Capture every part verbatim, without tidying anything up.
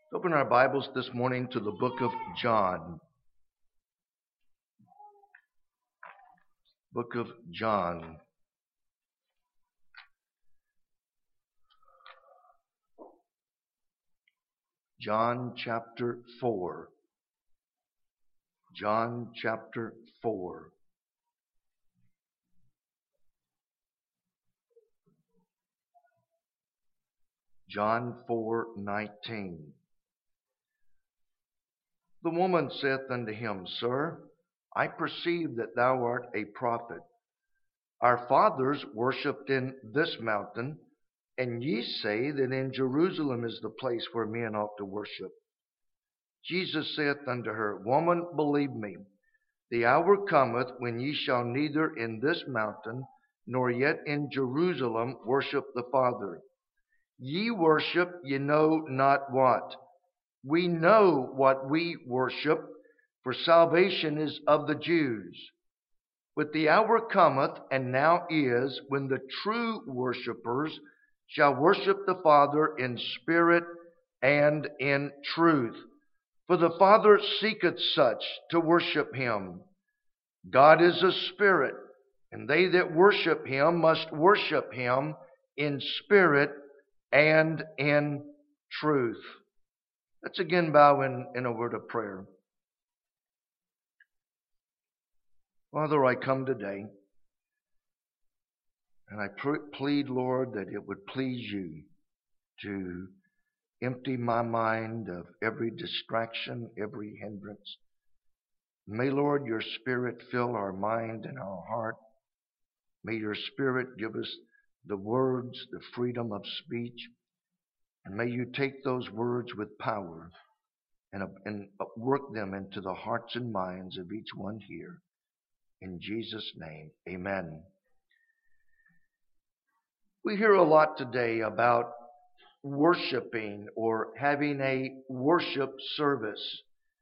Open our Bibles this morning to the book of John. Book of John. John chapter four. John chapter four. John four nineteen. The woman saith unto him, Sir, I perceive that thou art a prophet. Our fathers worshipped in this mountain, and ye say that in Jerusalem is the place where men ought to worship. Jesus saith unto her, Woman, believe me, the hour cometh when ye shall neither in this mountain nor yet in Jerusalem worship the Father. Ye worship ye know not what. We know what we worship, for salvation is of the Jews. But the hour cometh, and now is, when the true worshippers shall worship the Father in spirit and in truth. For the Father seeketh such to worship him. God is a spirit, and they that worship him must worship him in spirit and in truth. Let's again bow in, in a word of prayer. Father, I come today, and I plead, Lord, that it would please you to empty my mind of every distraction, every hindrance. May, Lord, your Spirit fill our mind and our heart. May your Spirit give us the words, the freedom of speech. And may you take those words with power and, and work them into the hearts and minds of each one here. In Jesus' name, amen. We hear a lot today about worshiping or having a worship service.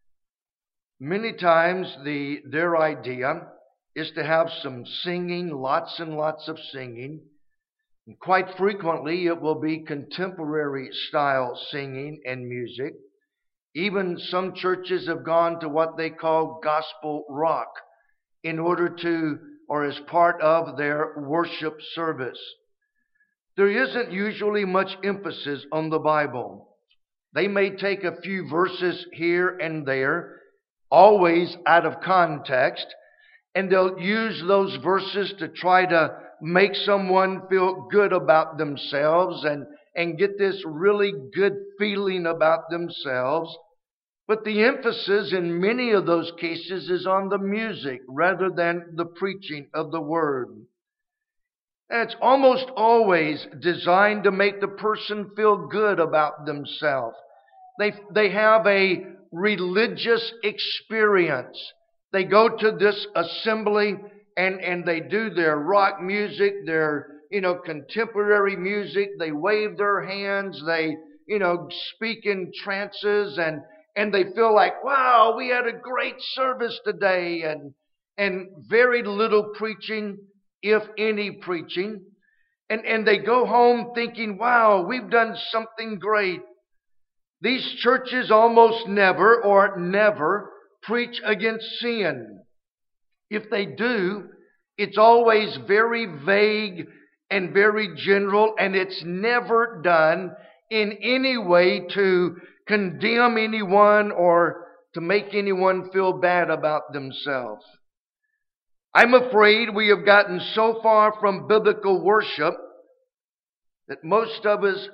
Many times the their idea is to have some singing, lots and lots of singing. And quite frequently it will be contemporary style singing and music. Even some churches have gone to what they call gospel rock in order to, or as part of their worship service. There isn't usually much emphasis on the Bible. They may take a few verses here and there, always out of context, and they'll use those verses to try to make someone feel good about themselves and, and get this really good feeling about themselves. But the emphasis in many of those cases is on the music rather than the preaching of the word. And it's almost always designed to make the person feel good about themselves. They, they have a religious experience. They go to this assembly and, and they do their rock music, their, you know, contemporary music. They wave their hands. They, you know, speak in trances and, and they feel like, wow, we had a great service today, and, and very little preaching, if any preaching. And, and they go home thinking, wow, we've done something great. These churches almost never or never preach against sin. If they do, it's always very vague and very general, and it's never done in any way to condemn anyone or to make anyone feel bad about themselves. I'm afraid we have gotten so far from biblical worship that most of us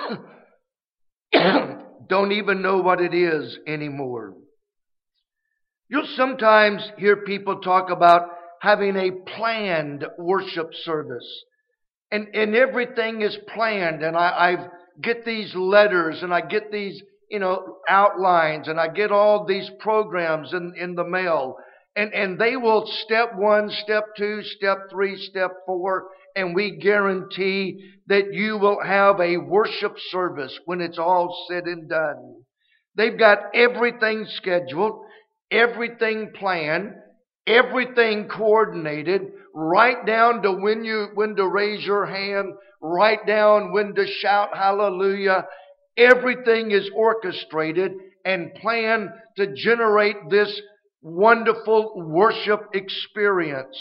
don't even know what it is anymore. You'll sometimes hear people talk about having a planned worship service. And, and everything is planned. And I I've get these letters and I get these, you know, outlines and I get all these programs in, in the mail. And, and they will step one, step two, step three, step four. And we guarantee that you will have a worship service when it's all said and done. They've got everything scheduled, everything planned, everything coordinated, right down to when you when to raise your hand, right down when to shout hallelujah. Everything is orchestrated and planned to generate this wonderful worship experience.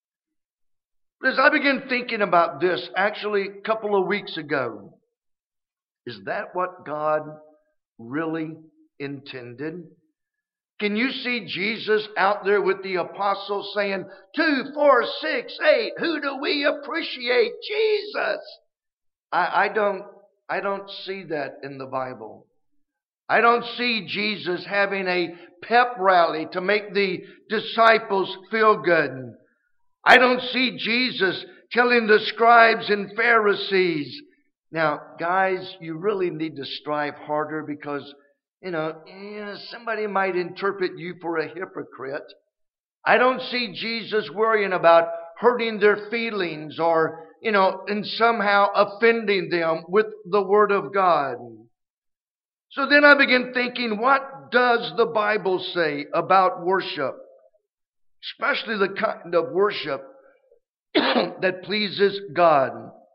But as I began thinking about this, actually a couple of weeks ago, is that what God really intended? Can you see Jesus out there with the apostles saying, two, four, six, eight, who do we appreciate? Jesus! I, I don't I don't see that in the Bible. I don't see Jesus having a pep rally to make the disciples feel good. I don't see Jesus telling the scribes and Pharisees, now, guys, you really need to strive harder because, you know, yeah, somebody might interpret you for a hypocrite. I don't see Jesus worrying about hurting their feelings or, you know, and somehow offending them with the Word of God. So then I begin thinking, what does the Bible say about worship? Especially the kind of worship that pleases God.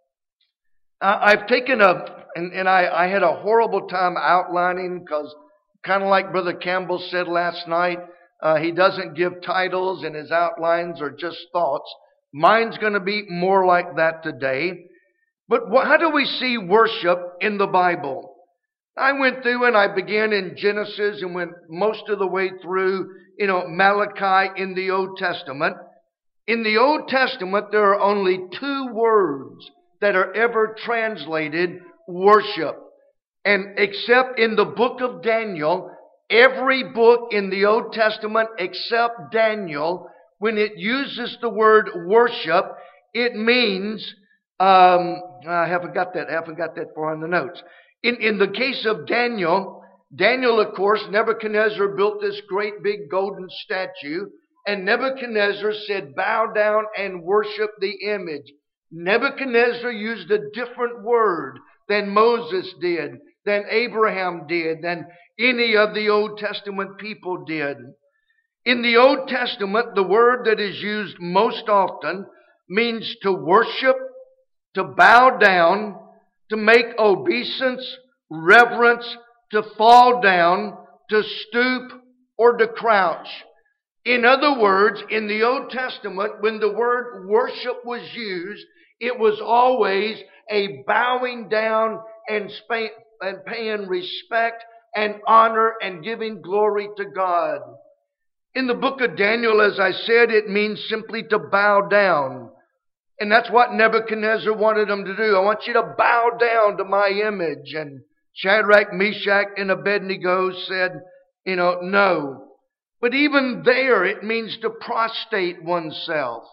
Uh, I've taken a, and, and I, I had a horrible time outlining because kind of like Brother Campbell said last night, uh, he doesn't give titles and his outlines are just thoughts. Mine's going to be more like that today. But what, how do we see worship in the Bible? I went through and I began in Genesis and went most of the way through, you know, Malachi in the Old Testament. In the Old Testament, there are only two words that are ever translated worship. And except in the book of Daniel, every book in the Old Testament except Daniel, when it uses the word worship, it means, um, I haven't got that, I haven't got that far in the notes. In, in the case of Daniel, Daniel, of course, Nebuchadnezzar built this great big golden statue, and Nebuchadnezzar said, bow down and worship the image. Nebuchadnezzar used a different word than Moses did, than Abraham did, than any of the Old Testament people did. In the Old Testament, the word that is used most often means to worship, to bow down, to make obeisance, reverence, to fall down, to stoop, or to crouch. In other words, in the Old Testament, when the word worship was used, it was always a bowing down and, spa- and paying respect and honor and giving glory to God. In the book of Daniel, as I said, it means simply to bow down. And that's what Nebuchadnezzar wanted them to do. I want you to bow down to my image. And Shadrach, Meshach, and Abednego said, you know, no. But even there, it means to prostrate oneself.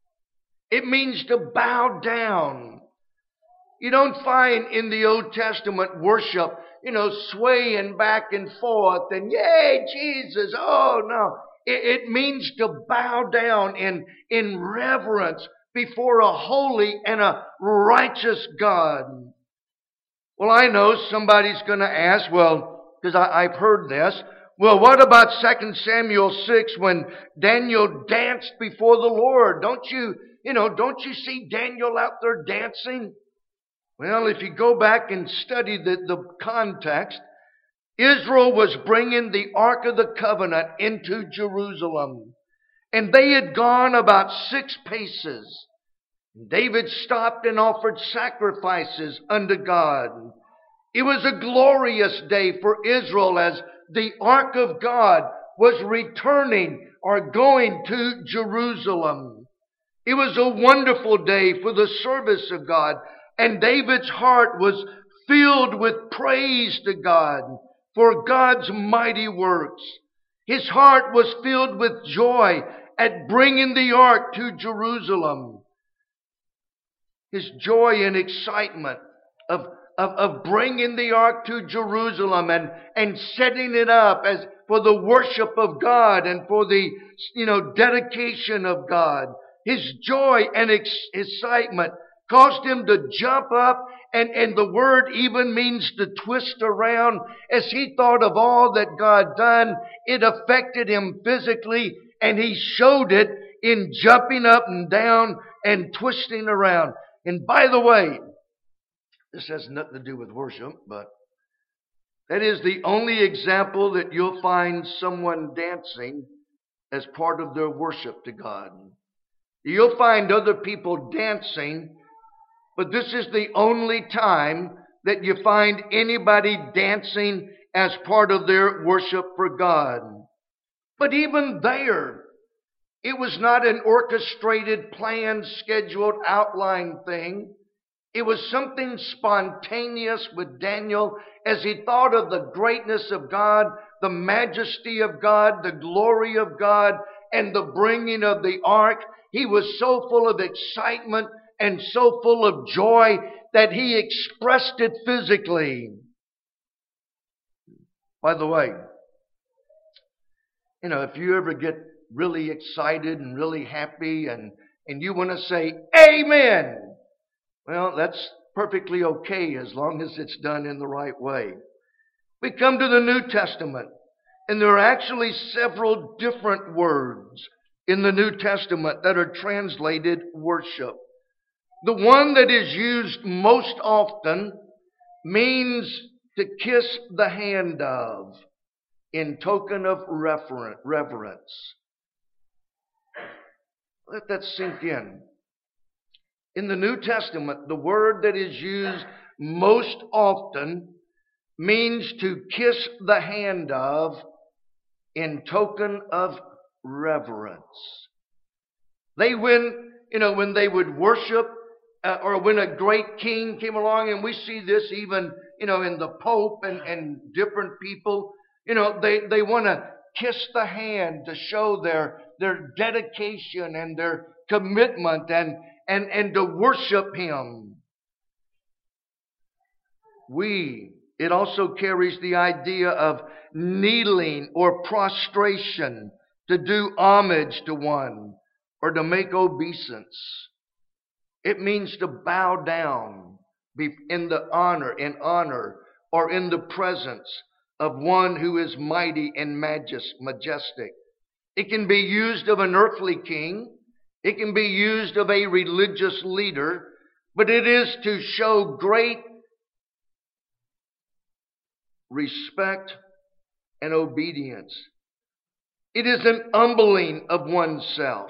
It means to bow down. You don't find in the Old Testament worship, you know, swaying back and forth and, yay, Jesus, oh, no. It, it means to bow down in, in reverence before a holy and a righteous God. Well, I know somebody's going to ask, well, because I've heard this, well, what about Second Samuel six when Daniel danced before the Lord? Don't you, you know, don't you see Daniel out there dancing? Well, if you go back and study the, the context, Israel was bringing the Ark of the Covenant into Jerusalem. And they had gone about six paces. David stopped and offered sacrifices unto God. It was a glorious day for Israel as the Ark of God was returning or going to Jerusalem. It was a wonderful day for the service of God. And David's heart was filled with praise to God for God's mighty works. His heart was filled with joy at bringing the ark to Jerusalem. His joy and excitement of, of, of bringing the ark to Jerusalem and, and setting it up as for the worship of God and for the, you know, dedication of God. His joy and ex- excitement caused him to jump up, and, and the word even means to twist around. As he thought of all that God done, it affected him physically, and he showed it in jumping up and down and twisting around. And by the way, this has nothing to do with worship, but That is the only example that you'll find someone dancing as part of their worship to God. You'll find other people dancing, but this is the only time that you find anybody dancing as part of their worship for God. But even there, it was not an orchestrated, planned, scheduled, outlined thing. It was something spontaneous with Daniel as he thought of the greatness of God, the majesty of God, the glory of God, and the bringing of the ark. He was so full of excitement and so full of joy that he expressed it physically. By the way, you know, if you ever get really excited and really happy and, and you want to say, Amen, well, that's perfectly okay as long as it's done in the right way. We come to the New Testament, and there are actually several different words in the New Testament that are translated worship. The one that is used most often means to kiss the hand of in token of reverence. Let that sink in. In the New Testament, the word that is used most often means to kiss the hand of in token of reverence. They, when, you know, when they would worship, uh, or when a great king came along, and we see this even, you know, in the Pope and, and different people, you know, they, they want to kiss the hand to show their, their dedication and their commitment and, and, and to worship Him. We, it also carries the idea of kneeling or prostration to do homage to one or to make obeisance. It means to bow down in the honor, in honor, or in the presence of one who is mighty and majestic. It can be used of an earthly king. It can be used of a religious leader, but it is to show great respect and obedience. It is an humbling of oneself.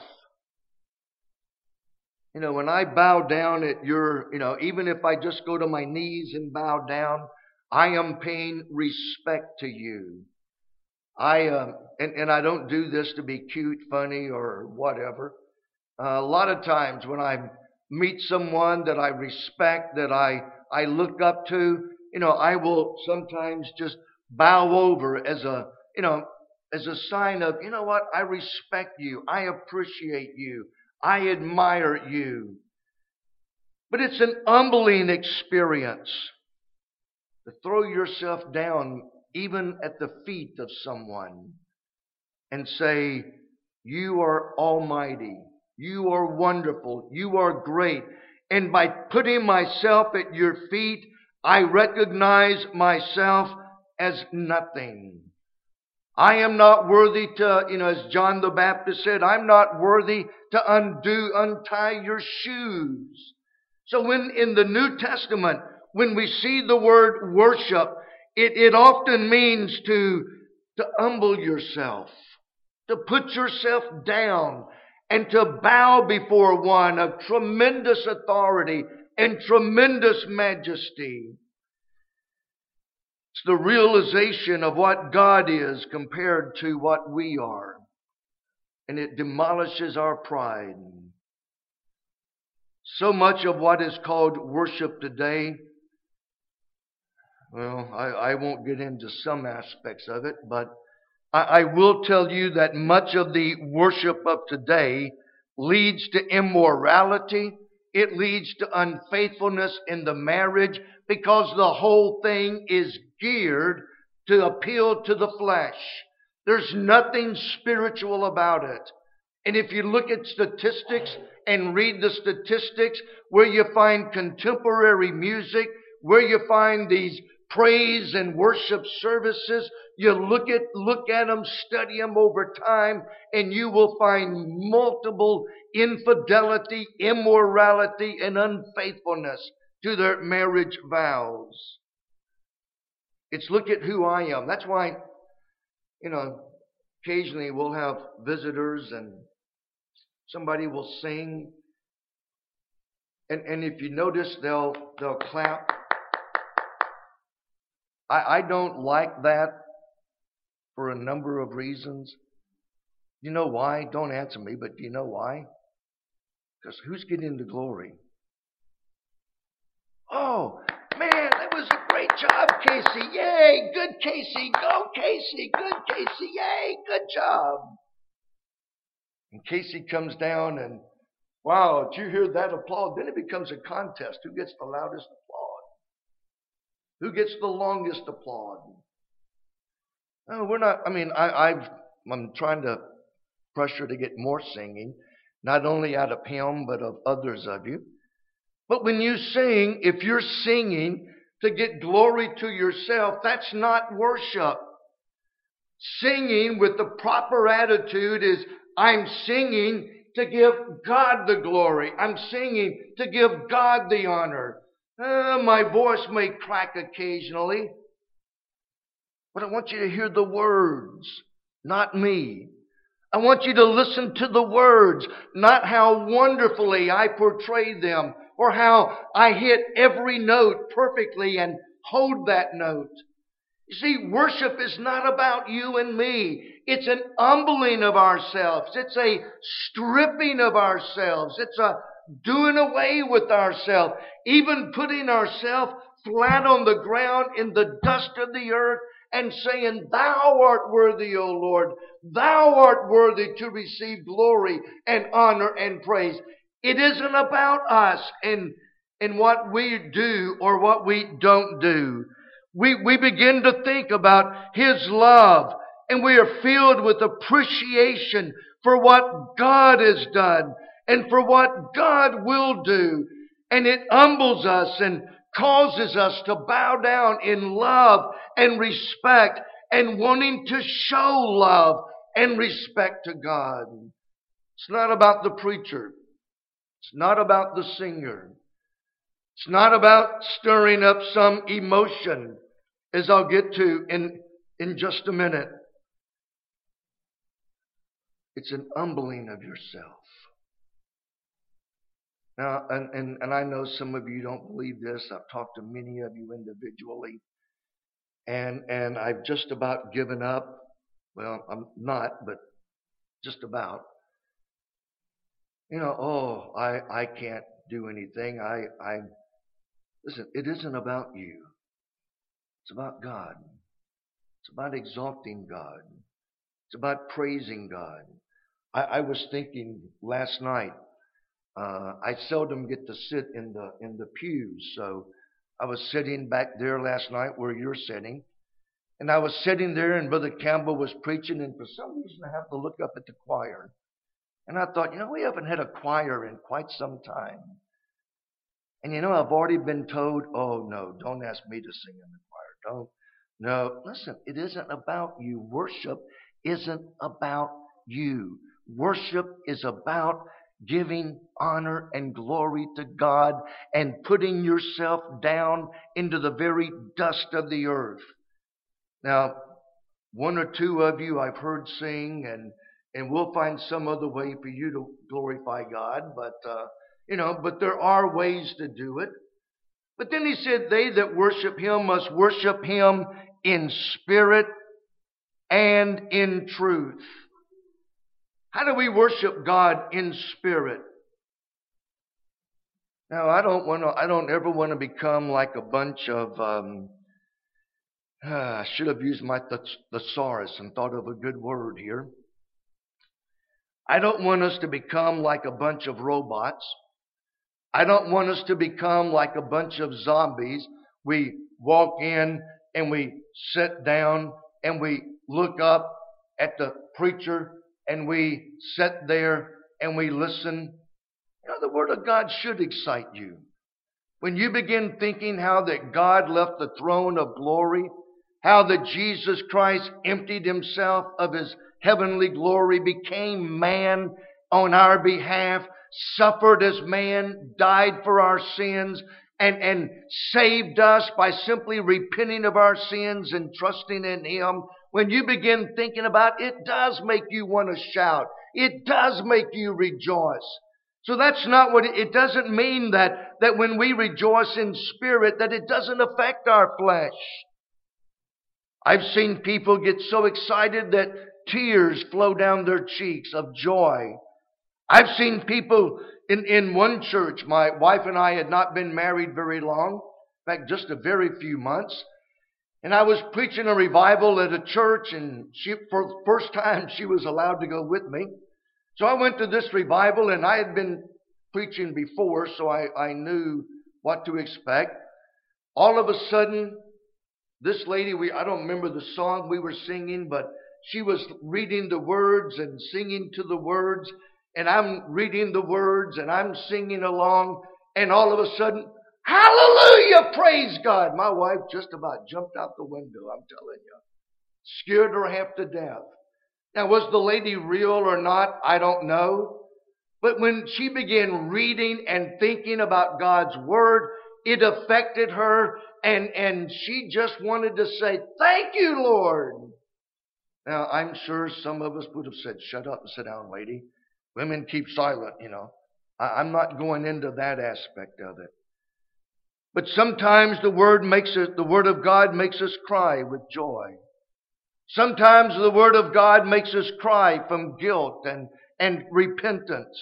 You know, when I bow down at your, you know, even if I just go to my knees and bow down, I am paying respect to you. I uh, and, and I don't do this to be cute, funny, or whatever. Uh, a lot of times when I meet someone that I respect, that I, I look up to, you know, I will sometimes just bow over as a, you know, as a sign of, you know what, I respect you. I appreciate you. I admire you. But it's an humbling experience to throw yourself down even at the feet of someone and say, you are almighty. You are wonderful. You are great. And by putting myself at your feet, I recognize myself as nothing. I am not worthy to, you know, as John the Baptist said, I'm not worthy to undo, untie your shoes. So when in the New Testament, when we see the word worship, it, it often means to, to humble yourself, to put yourself down, and to bow before one of tremendous authority and tremendous majesty. It's the realization of what God is compared to what we are. And it demolishes our pride. So much of what is called worship today, well, I, I won't get into some aspects of it, but I, I will tell you that much of the worship of today leads to immorality. It leads to unfaithfulness in the marriage because the whole thing is geared to appeal to the flesh. There's nothing spiritual about it. And if you look at statistics and read the statistics where you find contemporary music, where you find these praise and worship services, you look at look at them, study them over time, and you will find multiple infidelity, immorality, and unfaithfulness to their marriage vows. It's look at who I am. That's why, you know, occasionally we'll have visitors and somebody will sing. And, and if you notice, they'll they'll clap. I, I don't like that for a number of reasons. You know why? Don't answer me, but do you know why? Because who's getting the glory? Oh, man, that was a great job, Casey. Yay, good Casey. Go, Casey. Good Casey. Yay, good job. And Casey comes down and, wow, did you hear that applause? Then it becomes a contest. Who gets the loudest applause? Who gets the longest applause? No, we're not, I mean, I, I've, I'm trying to pressure to get more singing, not only out of him, but of others of you. But when you sing, if you're singing to get glory to yourself, that's not worship. Singing with the proper attitude is, I'm singing to give God the glory. I'm singing to give God the honor. Uh, my voice may crack occasionally, but I want you to hear the words, not me. I want you to listen to the words, not how wonderfully I portray them or how I hit every note perfectly and hold that note. You see, worship is not about you and me. It's an humbling of ourselves. It's a stripping of ourselves. It's a doing away with ourselves, even putting ourselves flat on the ground in the dust of the earth and saying, Thou art worthy, O Lord. Thou art worthy to receive glory and honor and praise. It isn't about us and, and what we do or what we don't do. We, we begin to think about His love, and we are filled with appreciation for what God has done and for what God will do. And it humbles us and causes us to bow down in love and respect and wanting to show love and respect to God. It's not about the preacher. It's not about the singer. It's not about stirring up some emotion, as I'll get to in, in just a minute. It's an humbling of yourself. Now, and, and, and I know some of you don't believe this. I've talked to many of you individually. And, and I've just about given up. Well, I'm not, but just about. You know, oh, I, I can't do anything. I, I, listen, it isn't about you. It's about God. It's about exalting God. It's about praising God. I, I was thinking last night, uh, I seldom get to sit in the in the pews, so I was sitting back there last night where you're sitting, and I was sitting there, and Brother Campbell was preaching, and for some reason I have to look up at the choir, and I thought, you know, we haven't had a choir in quite some time, and you know, I've already been told, oh no, don't ask me to sing in the choir, don't. No, listen, it isn't about you. Worship isn't about you. Worship is about giving honor and glory to God and putting yourself down into the very dust of the earth. Now, one or two of you I've heard sing, and, and we'll find some other way for you to glorify God, but, uh, you know, but there are ways to do it. But then he said, they that worship Him must worship Him in spirit and in truth. How do we worship God in spirit? Now, I don't want to. I don't ever want to become like a bunch of. Um, uh, I should have used my th- thesaurus and thought of a good word here. I don't want us to become like a bunch of robots. I don't want us to become like a bunch of zombies. We walk in and we sit down and we look up at the preacher and we sit there and we listen. You know, the Word of God should excite you. When you begin thinking how that God left the throne of glory, how that Jesus Christ emptied Himself of His heavenly glory, became man on our behalf, suffered as man, died for our sins, and, and saved us by simply repenting of our sins and trusting in Him, when you begin thinking about it, it does make you want to shout. It does make you rejoice. So that's not what it, it doesn't mean that, that when we rejoice in spirit that it doesn't affect our flesh. I've seen people get so excited that tears flow down their cheeks of joy. I've seen people in, in one church, my wife and I had not been married very long, in fact just a very few months. And I was preaching a revival at a church, and she, for the first time she was allowed to go with me. So I went to this revival, and I had been preaching before, so I, I knew what to expect. All of a sudden, this lady, we I don't remember the song we were singing, but she was reading the words and singing to the words, and I'm reading the words and I'm singing along, and all of a sudden, hallelujah, praise God. My wife just about jumped out the window, I'm telling you. Scared her half to death. Now, was the lady real or not? I don't know. But when she began reading and thinking about God's Word, it affected her, and, and she just wanted to say, thank you, Lord. Now, I'm sure some of us would have said, shut up and sit down, lady. Women keep silent, you know. I, I'm not going into that aspect of it. But sometimes the Word makes it, the Word of God makes us cry with joy. Sometimes the Word of God makes us cry from guilt and, and repentance.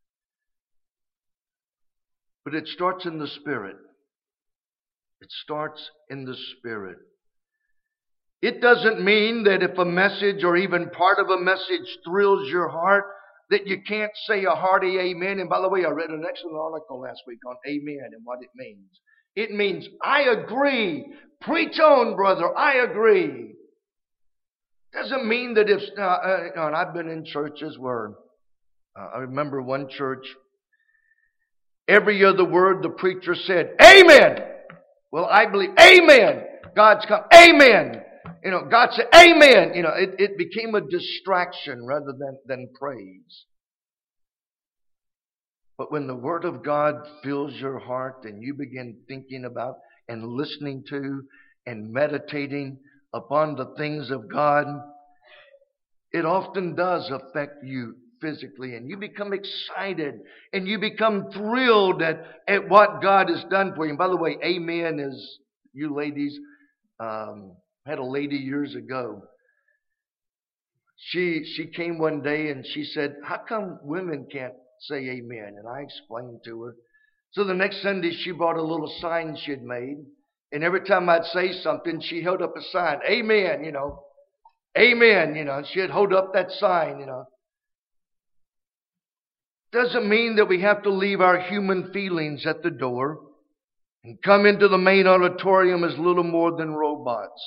But it starts in the Spirit. It starts in the Spirit. It doesn't mean that if a message or even part of a message thrills your heart, that you can't say a hearty amen. And by the way, I read an excellent article last week on amen and what it means. It means, I agree. Preach on, brother. I agree. Doesn't mean that if, uh, uh, and I've been in churches where, uh, I remember one church, every other word the preacher said, amen. Well, I believe, amen. God's come, amen. You know, God said, amen. You know, it, it became a distraction rather than, than praise. But when the Word of God fills your heart and you begin thinking about and listening to and meditating upon the things of God, it often does affect you physically, and you become excited and you become thrilled at, at what God has done for you. And by the way, amen is, you ladies, um, had a lady years ago. She she came one day and she said, how come women can't say amen? And I explained to her. So the next Sunday she brought a little sign she had made. And every time I'd say something, she held up a sign. Amen, you know. Amen, you know. She'd hold up that sign, you know. Doesn't mean that we have to leave our human feelings at the door and come into the main auditorium as little more than robots.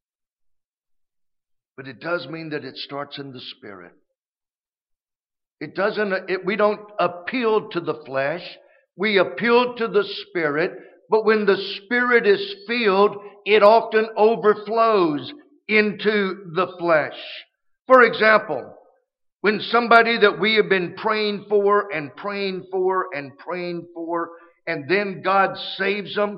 But it does mean that it starts in the Spirit. It doesn't, it, we don't appeal to the flesh. We appeal to the Spirit. But when the Spirit is filled, it often overflows into the flesh. For example, when somebody that we have been praying for and praying for and praying for, and then God saves them,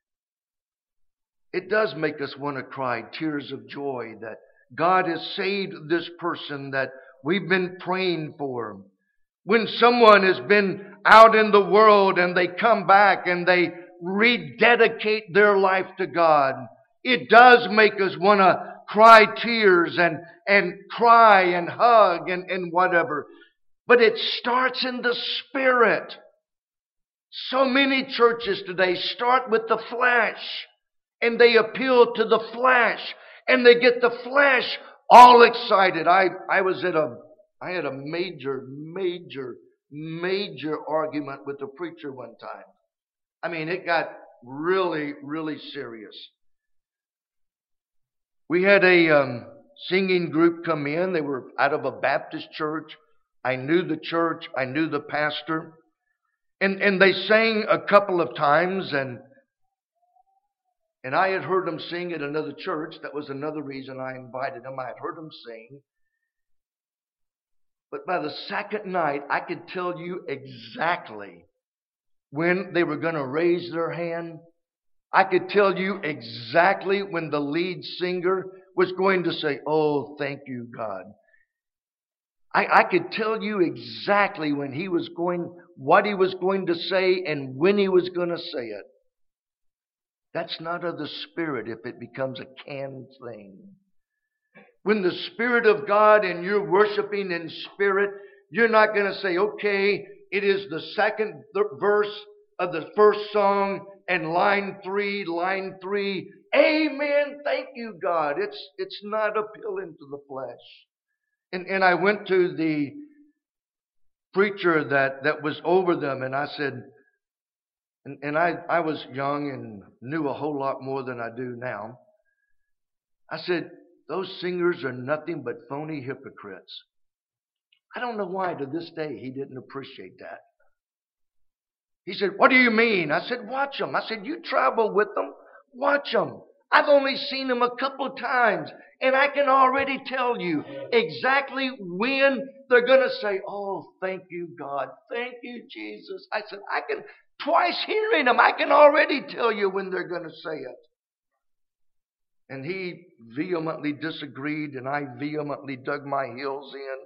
it does make us want to cry tears of joy that God has saved this person that we've been praying for. When someone has been out in the world and they come back and they rededicate their life to God, it does make us want to cry tears and, and cry and hug and, and whatever. But it starts in the Spirit. So many churches today start with the flesh, and they appeal to the flesh, and they get the flesh all excited. I, I was at a, I had a major, major, major argument with the preacher one time. I mean, it got really, really serious. We had a um, singing group come in. They were out of a Baptist church. I knew the church. I knew the pastor. And, and they sang a couple of times, and And I had heard them sing at another church. That was another reason I invited them. I had heard them sing. But by the second night, I could tell you exactly when they were going to raise their hand. I could tell you exactly when the lead singer was going to say, "Oh, thank you, God." I, I could tell you exactly when he was going, what he was going to say and when he was going to say it. That's not of the Spirit if it becomes a canned thing. When the Spirit of God and you're worshiping in spirit, you're not going to say, "Okay, it is the second th- verse of the first song and line three, line three. Amen. Thank you, God." It's it's not appealing to the flesh. And and I went to the preacher that, that was over them, and I said, and, and I, I was young and knew a whole lot more than I do now. I said, "Those singers are nothing but phony hypocrites." I don't know why to this day he didn't appreciate that. He said, "What do you mean?" I said, "Watch them." I said, "You travel with them. Watch them. I've only seen them a couple of times, and I can already tell you exactly when they're going to say, 'Oh, thank you, God. Thank you, Jesus.'" I said, "I can, twice hearing them, I can already tell you when they're going to say it." And he vehemently disagreed, and I vehemently dug my heels in.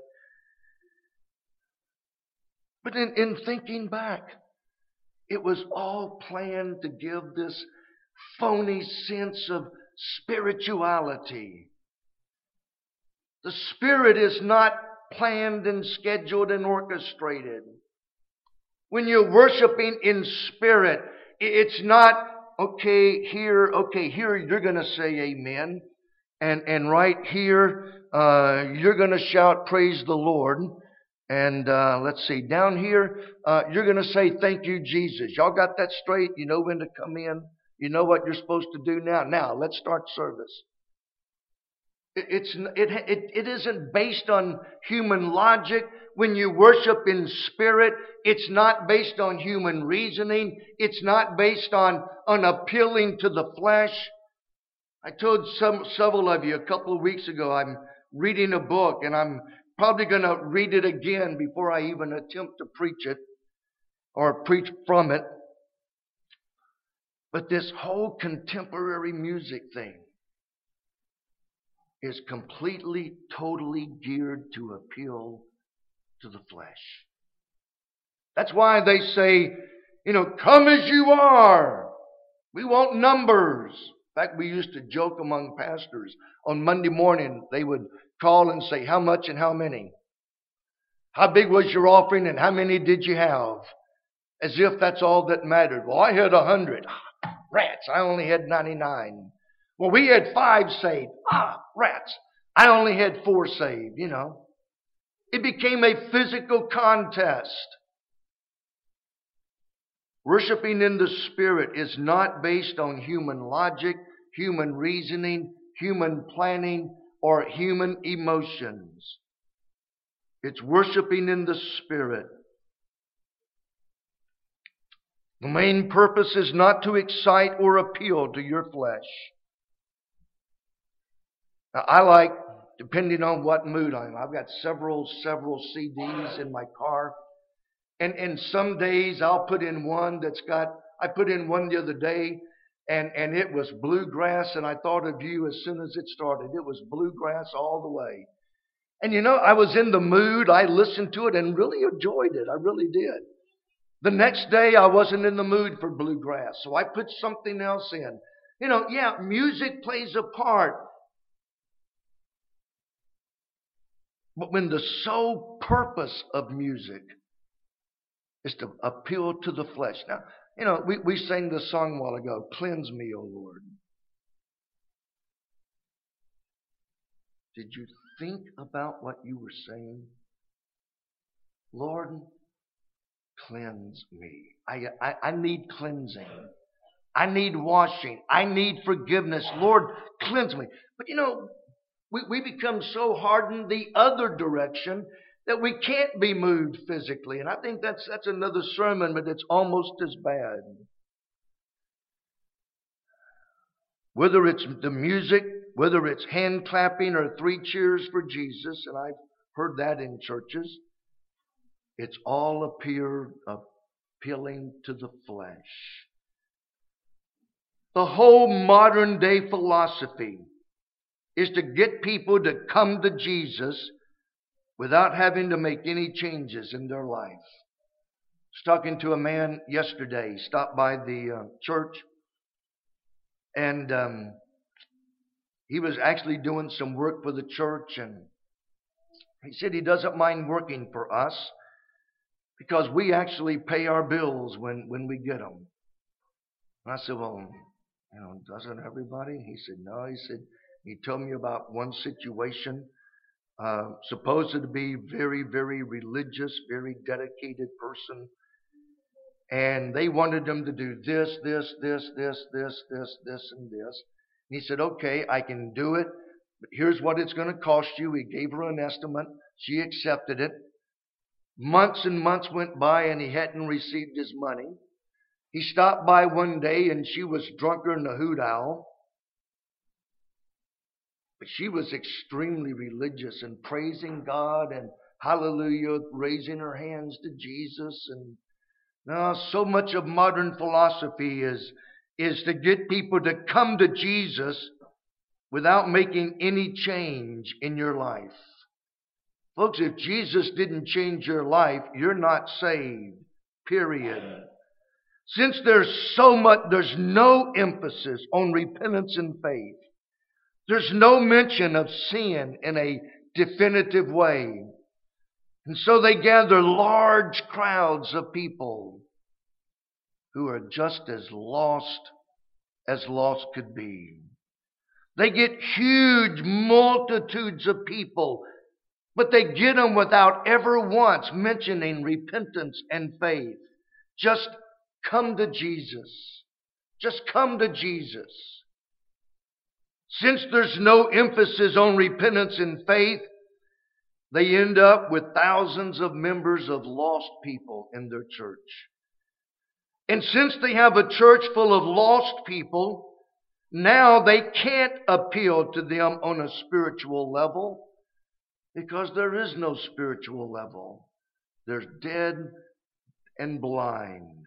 But in, in thinking back, it was all planned to give this phony sense of spirituality. The Spirit is not planned and scheduled and orchestrated. When you're worshiping in spirit, it's not, okay, here, okay, here you're going to say amen. And, and right here, uh, you're going to shout, "Praise the Lord." And uh, let's see, down here, uh, you're going to say, "Thank you, Jesus." Y'all got that straight? You know when to come in? You know what you're supposed to do now? Now, let's start service. It, it's, it, it, it isn't based on human logic. When you worship in spirit, it's not based on human reasoning. It's not based on, on appealing to the flesh. I told some several of you a couple of weeks ago, I'm reading a book, and I'm probably going to read it again before I even attempt to preach it or preach from it. But this whole contemporary music thing is completely, totally geared to appeal to the flesh. That's why they say, you know, "Come as you are. We want numbers." In fact, we used to joke among pastors. On Monday morning, they would call and say, "How much and how many? How big was your offering and how many did you have?" As if that's all that mattered. "Well, I had a hundred." "Rats, I only had ninety-nine. Well, we had five saved." "Ah, rats, I only had four saved," you know. It became a physical contest. Worshiping in the Spirit is not based on human logic, human reasoning, human planning, or human emotions. It's worshiping in the Spirit. The main purpose is not to excite or appeal to your flesh. Now, I like, depending on what mood I'm in, I've got several, several C Ds in my car. And, and some days I'll put in one that's got, I put in one the other day, and, and it was bluegrass, and I thought of you as soon as it started. It was bluegrass all the way. And you know, I was in the mood. I listened to it and really enjoyed it. I really did. The next day, I wasn't in the mood for bluegrass, so I put something else in. You know, yeah, music plays a part. But when the sole purpose of music is to appeal to the flesh. Now, you know, we, we sang this song a while ago, "Cleanse me, O Lord." Did you think about what you were saying? Lord, cleanse me. I, I, I need cleansing. I need washing. I need forgiveness. Lord, cleanse me. But you know, we, we become so hardened the other direction that we can't be moved physically. And I think that's that's another sermon, but it's almost as bad. Whether it's the music, whether it's hand clapping or three cheers for Jesus, and I've heard that in churches, it's all appear, uh, appealing to the flesh. The whole modern day philosophy is to get people to come to Jesus without having to make any changes in their life. I was talking to a man yesterday. He stopped by the uh, church, and um, he was actually doing some work for the church, and he said he doesn't mind working for us because we actually pay our bills when, when we get them. And I said, well, you know, doesn't everybody? He said, no. He said, he told me about one situation, uh, supposed to be very, very religious, very dedicated person. And they wanted him to do this, this, this, this, this, this, this, and this. And he said, okay, I can do it, but here's what it's going to cost you. He gave her an estimate. She accepted it. Months and months went by and he hadn't received his money. He stopped by one day and she was drunker than a hoot owl. But she was extremely religious and praising God and hallelujah, raising her hands to Jesus. And now so much of modern philosophy is, is to get people to come to Jesus without making any change in your life. Folks, if Jesus didn't change your life, you're not saved. Period. Since there's so much, there's no emphasis on repentance and faith. There's no mention of sin in a definitive way. And so they gather large crowds of people who are just as lost as lost could be. They get huge multitudes of people, but they get them without ever once mentioning repentance and faith. Just come to Jesus. Just come to Jesus. Since there's no emphasis on repentance and faith, they end up with thousands of members of lost people in their church. And since they have a church full of lost people, now they can't appeal to them on a spiritual level because there is no spiritual level. They're dead and blind.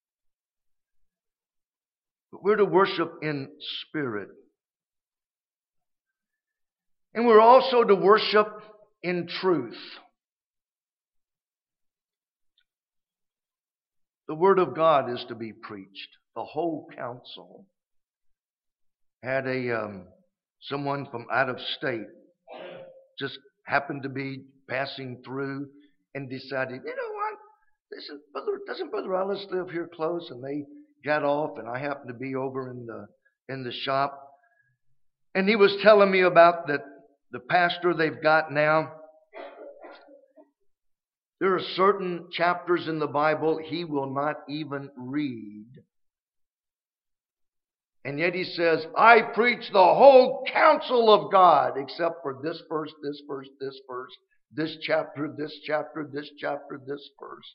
But we're to worship in spirit. And we're also to worship in truth. The Word of God is to be preached. The whole council had a um, someone from out of state just happened to be passing through and decided, you know what? This is, brother, doesn't Brother Ellis live here close? And they got off, and I happened to be over in the in the shop, and he was telling me about that. The pastor they've got now, there are certain chapters in the Bible he will not even read. And yet he says, I preach the whole counsel of God, except for this verse, this verse, this verse, this chapter, this chapter, this chapter, this verse.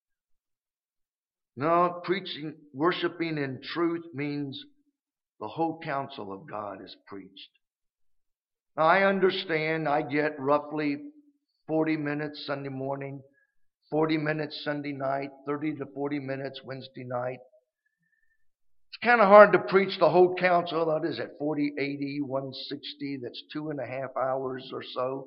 No, preaching, worshiping in truth means the whole counsel of God is preached. Now, I understand I get roughly forty minutes Sunday morning, forty minutes Sunday night, thirty to forty minutes Wednesday night. It's kind of hard to preach the whole counsel. That is at forty, eighty, one sixty. That's two and a half hours or so.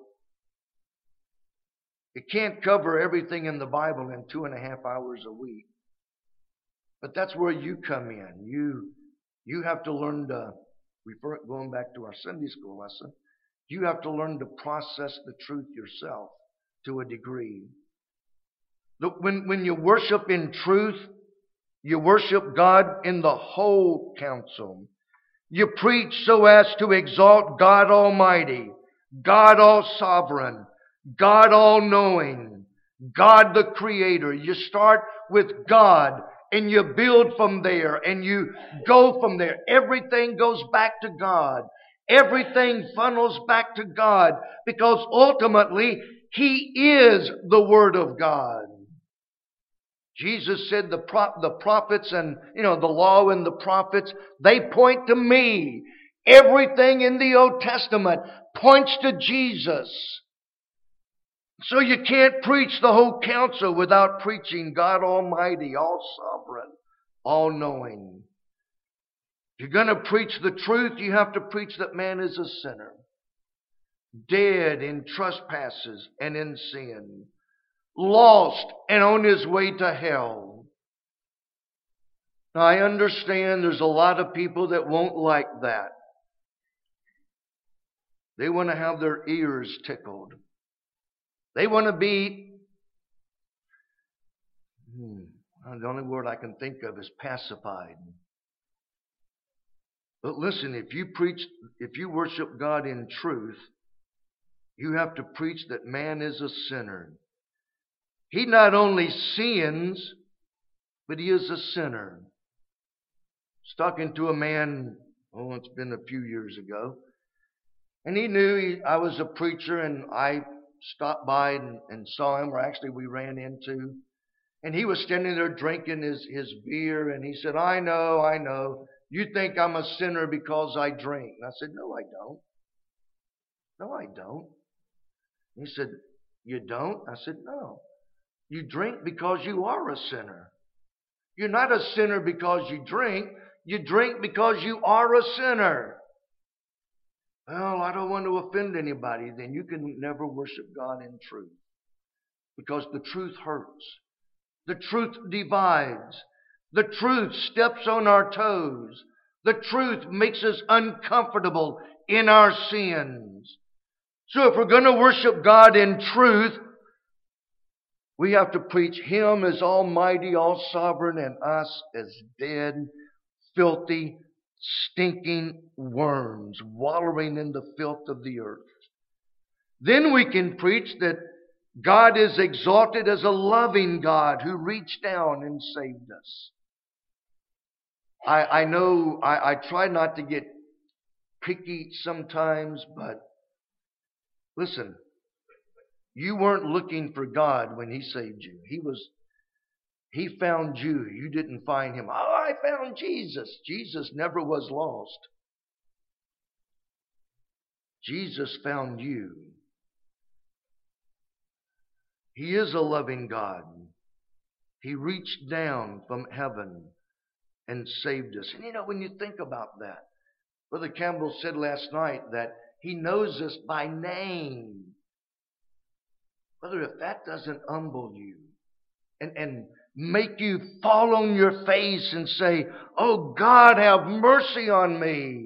It can't cover everything in the Bible in two and a half hours a week. But that's where you come in. You, you have to learn to, refer, going back to our Sunday school lesson, you have to learn to process the truth yourself to a degree. Look, when, when you worship in truth, you worship God in the whole counsel. You preach so as to exalt God Almighty, God All Sovereign, God All Knowing, God the Creator. You start with God and you build from there and you go from there. Everything goes back to God. Everything funnels back to God because ultimately He is the Word of God. Jesus said the pro- the prophets and, you know, the law and the prophets, they point to me. Everything in the Old Testament points to Jesus. So you can't preach the whole counsel without preaching God Almighty, all sovereign, all knowing. If you're going to preach the truth, you have to preach that man is a sinner, dead in trespasses and in sin, lost and on his way to hell. Now, I understand there's a lot of people that won't like that. They want to have their ears tickled. They want to be, hmm, the only word I can think of is pacified. But listen, if you preach, if you worship God in truth, you have to preach that man is a sinner. He not only sins, but he is a sinner. I was talking to a man, oh, it's been a few years ago, and he knew he, I was a preacher, and I stopped by and, and saw him, or actually we ran into, and he was standing there drinking his, his beer, and he said, I know, I know, you think I'm a sinner because I drink. And I said, no, I don't. No, I don't. He said, you don't? I said, no. You drink because you are a sinner. You're not a sinner because you drink. You drink because you are a sinner. Well, I don't want to offend anybody. Then you can never worship God in truth. Because the truth hurts. The truth divides. The truth steps on our toes. The truth makes us uncomfortable in our sins. So if we're going to worship God in truth, we have to preach Him as almighty, all sovereign, and us as dead, filthy, stinking worms wallowing in the filth of the earth. Then we can preach that God is exalted as a loving God who reached down and saved us. I, I know I, I try not to get picky sometimes, but listen, you weren't looking for God when He saved you. He was, He found you. You didn't find Him. Oh, I found Jesus. Jesus never was lost. Jesus found you. He is a loving God. He reached down from heaven and saved us. And you know, when you think about that, Brother Campbell said last night that He knows us by name. Brother, if that doesn't humble you and, and make you fall on your face and say, oh God, have mercy on me,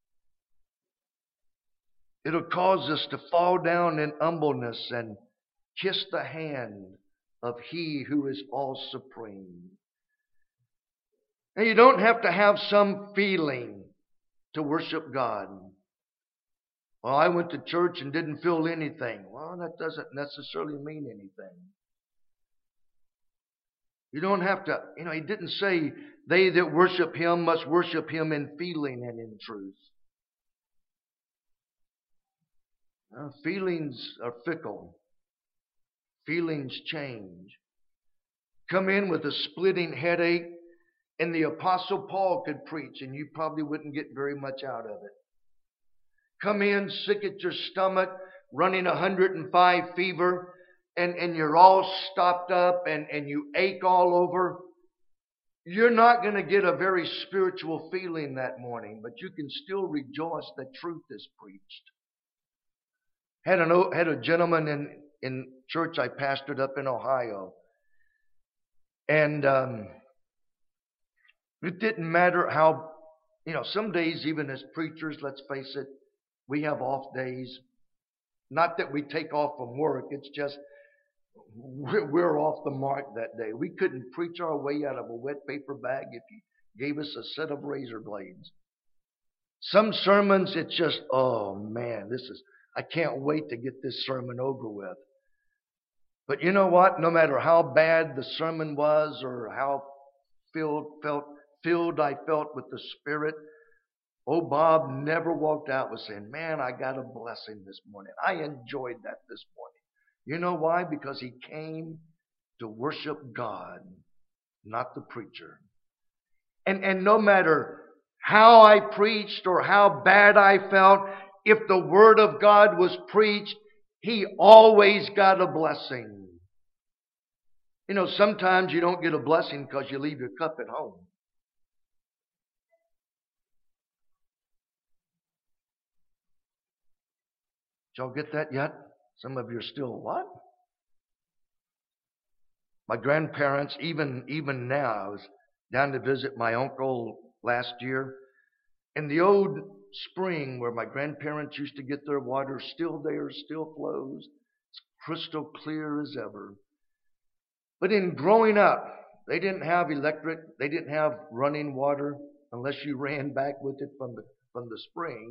it'll cause us to fall down in humbleness and kiss the hand of He who is all supreme. And you don't have to have some feeling to worship God. Well, I went to church and didn't feel anything. Well, that doesn't necessarily mean anything. You don't have to, you know, He didn't say they that worship Him must worship Him in feeling and in truth. Well, feelings are fickle. Feelings change. Come in with a splitting headache, and the Apostle Paul could preach, and you probably wouldn't get very much out of it. Come in sick at your stomach, running one hundred five fever, and, and you're all stopped up and, and you ache all over. You're not going to get a very spiritual feeling that morning, but you can still rejoice that truth is preached. Had, an, had a gentleman in, in church I pastored up in Ohio. And um, it didn't matter how, you know, some days even as preachers, let's face it, we have off days. Not that we take off from work. It's just we're off the mark that day. We couldn't preach our way out of a wet paper bag if you gave us a set of razor blades. Some sermons, it's just, oh man, this is, I can't wait to get this sermon over with. But you know what? No matter how bad the sermon was or how filled, felt, filled I felt with the Spirit, old Bob never walked out with saying, man, I got a blessing this morning. I enjoyed that this morning. You know why? Because he came to worship God, not the preacher. And, and no matter how I preached or how bad I felt, if the Word of God was preached, he always got a blessing. You know, sometimes you don't get a blessing because you leave your cup at home. Did y'all get that yet? Some of you are still, what? My grandparents, even even now, I was down to visit my uncle last year. And the old spring where my grandparents used to get their water, still there, still flows. It's crystal clear as ever. But in growing up, they didn't have electric, they didn't have running water unless you ran back with it from the from the spring.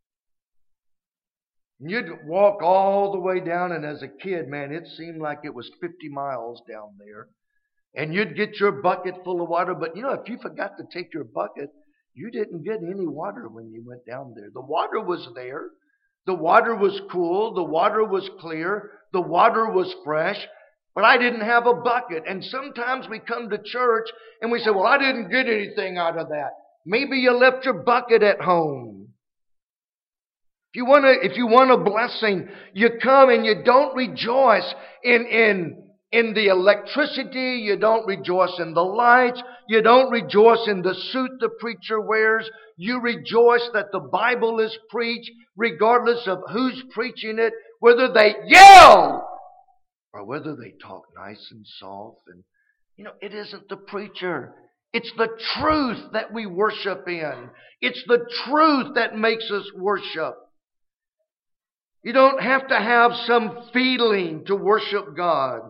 And you'd walk all the way down, and as a kid, man, it seemed like it was fifty miles down there. And you'd get your bucket full of water, but you know, if you forgot to take your bucket, you didn't get any water when you went down there. The water was there. The water was cool. The water was clear. The water was fresh. But I didn't have a bucket. And sometimes we come to church and we say, well, I didn't get anything out of that. Maybe you left your bucket at home. If you want to, if you want a blessing, you come and you don't rejoice in, in, in the electricity. You don't rejoice in the lights. You don't rejoice in the suit the preacher wears. You rejoice that the Bible is preached, regardless of who's preaching it, whether they yell or whether they talk nice and soft. And, you know, it isn't the preacher. It's the truth that we worship in. It's the truth that makes us worship. You don't have to have some feeling to worship God.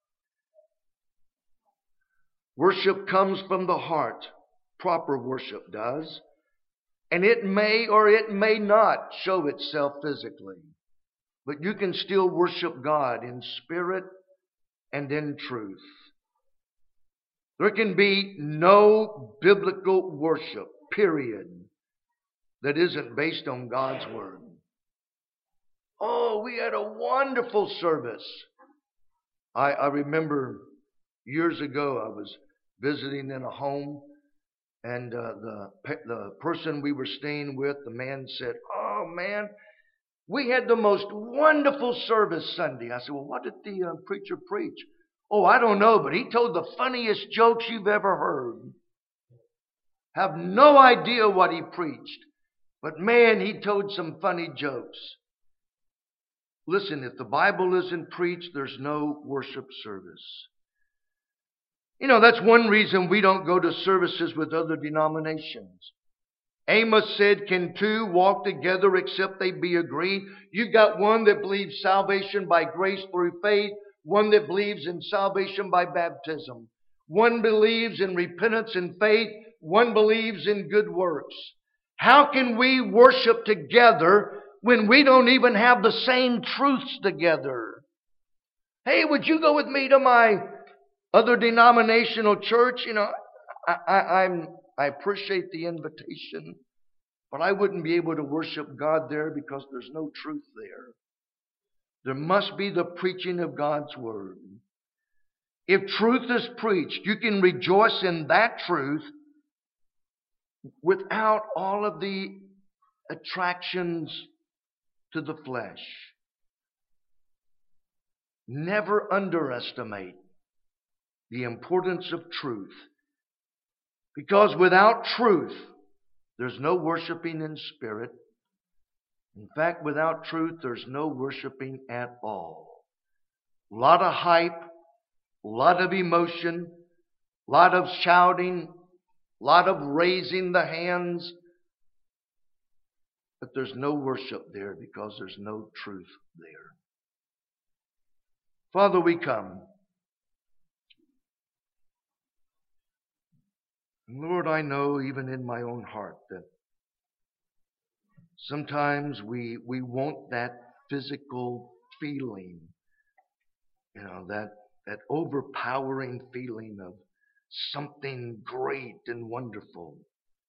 Worship comes from the heart. Proper worship does. And it may or it may not show itself physically. But you can still worship God in spirit and in truth. There can be no biblical worship, period, that isn't based on God's Word. Oh, we had a wonderful service. I, I remember years ago I was visiting in a home, and uh, the the person we were staying with, the man said, "Oh man, we had the most wonderful service Sunday." I said, "Well, what did the uh, preacher preach?" "Oh, I don't know, but he told the funniest jokes you've ever heard." Have no idea what he preached, but man, he told some funny jokes. Listen, if the Bible isn't preached, there's no worship service. You know, that's one reason we don't go to services with other denominations. Amos said, "Can two walk together except they be agreed?" You got one that believes salvation by grace through faith, one that believes in salvation by baptism. One believes in repentance and faith, one believes in good works. How can we worship together when we don't even have the same truths together? Hey, would you go with me to my other denominational church? You know, I, I, I'm, I appreciate the invitation, but I wouldn't be able to worship God there because there's no truth there. There must be the preaching of God's Word. If truth is preached, you can rejoice in that truth without all of the attractions to the flesh. Never underestimate the importance of truth. Because without truth, there's no worshiping in spirit. In fact, without truth, there's no worshiping at all. A lot of hype, a lot of emotion, a lot of shouting, a lot of raising the hands. But there's no worship there because there's no truth there. Father, we come. Lord, I know even in my own heart that sometimes we we want that physical feeling, you know, that, that overpowering feeling of something great and wonderful.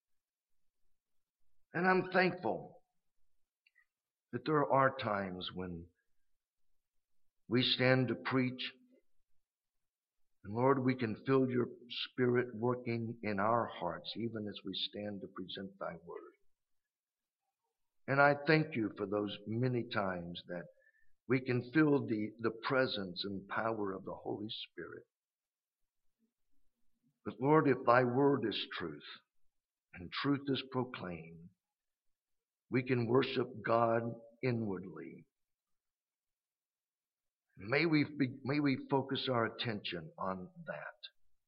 And I'm thankful that there are times when we stand to preach, and Lord, we can feel your Spirit working in our hearts even as we stand to present thy word. And I thank you for those many times that We can feel the, the presence and power of the Holy Spirit. But Lord, if thy word is truth, and truth is proclaimed, we can worship God inwardly. May we, be, may we focus our attention on that.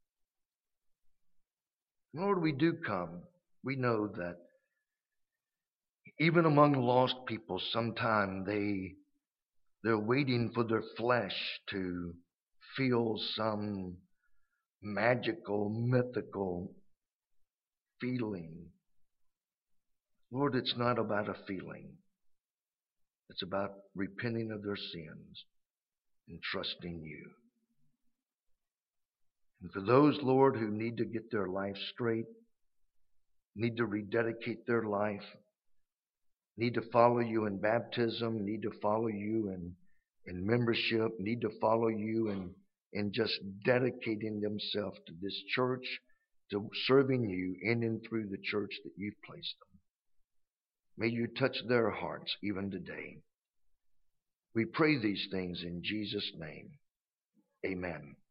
Lord, we do come. We know that even among lost people, sometimes they, they're waiting for their flesh to feel some magical, mythical feeling. Lord, it's not about a feeling. It's about repenting of their sins and trusting you. And for those, Lord, who need to get their life straight, need to rededicate their life, need to follow you in baptism, need to follow you in, in membership, need to follow you in, in just dedicating themselves to this church, to serving you in and through the church that you've placed them. May you touch their hearts even today. We pray these things in Jesus' name. Amen.